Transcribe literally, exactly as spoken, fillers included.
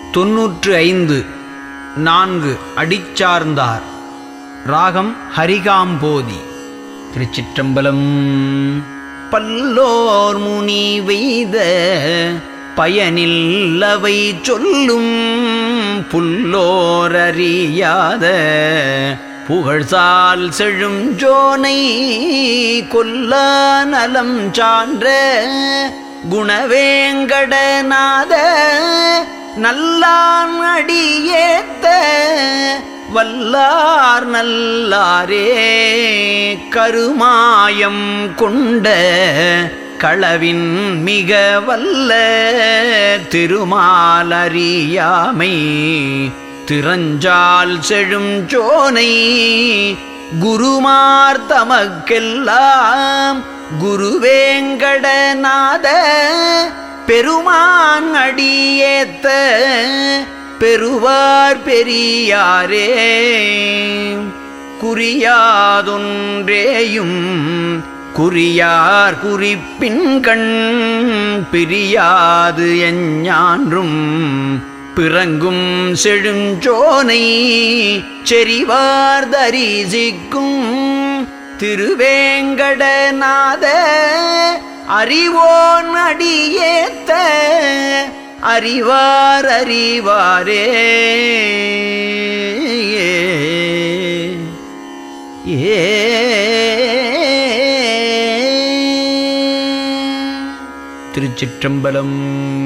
தொன்னூற்று ஐந்து. நான்கு அடிச்சார்ந்தார். ராகம் ஹரிகாம்போதி. திருச்சிற்றம்பலம். பல்லோர் முனி வெய்த பயனில்லவை சொல்லும் புல்லோர் அறியாத புகழ்சால் செழும் ஜோனை கொல்லா நலம் சான்ற குணவேங்கடநாத நல்லான் அடியேத்த வல்லார் நல்லாரே கருமாயம் கொண்ட களவின் மிக வல்ல திருமாலறியாமை திறஞ்சால் செழும் ஜோனை குருமார் தமக்கெல்லாம் குருவேங்கடநாத பெருமான் அடியேத்த பெறுவார் பெரியாரே. குறியாதொன்றேயும் குறியார் குறிப்பின்கண் பிரியாது எஞ்ஞான்றும் பிறங்கும் செழுஞ்சோனை செறிவார் தரிசிக்கும் திருவேங்கடநாத அறிவோன் அடியேத்த அறிவார் அறிவாரே. ஏ திருச்சிற்றம்பலம்.